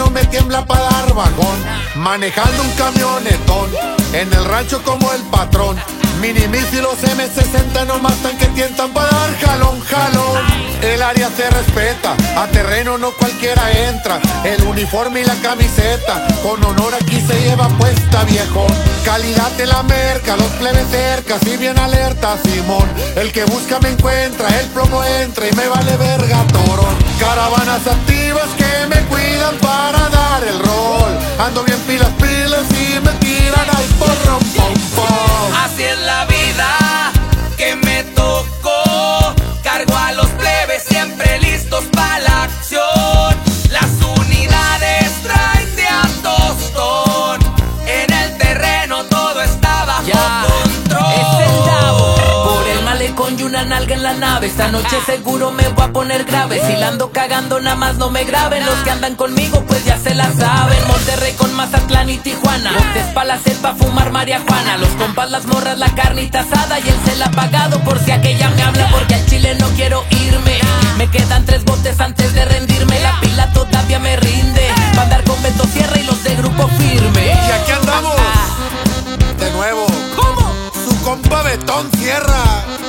no me tiembla para dar bajón. Manejando un camionetón, en el rancho como el patrón. Minimísilos M60 nomás tan que tientan para dar jalón, jalón. El área se respeta, a terreno no cualquiera entra. El uniforme y la camiseta, con honor aquí se lleva puesta, viejo. Calidad de la merca, los plebes cerca, si bien alerta, Simón. El que busca me encuentra, el plomo entra y me vale verga, torón. Caravanas activas que me cuidan para dar el rol. Ando bien pilas, pilas y me tiran al porro, pom, pom. Así es la vida que me tocó. Cargo a los plebes siempre listos para la acción. Las unidades traen de a tostón. En el terreno todo está bajo control. Es el Davo, por el malecón y una nalga en la nave. Esta noche seguro me voy a poner grave. Si la ando cagando nada más no me graben. Los que andan conmigo pues ya se la saben. Monterrey con Mazatlán y Tijuana. Botes pa' la selva, fumar marihuana. Los compas, las morras, la carnita asada. Y él se la ha pagado por si aquella me habla. Porque al Chile no quiero irme. Me quedan 3 botes antes de rendirme. La pila todavía me rinde. Va a andar con Beto Sierra y los de Grupo Firme. Y aquí andamos, de nuevo. ¿Cómo? Su compa Betón Sierra.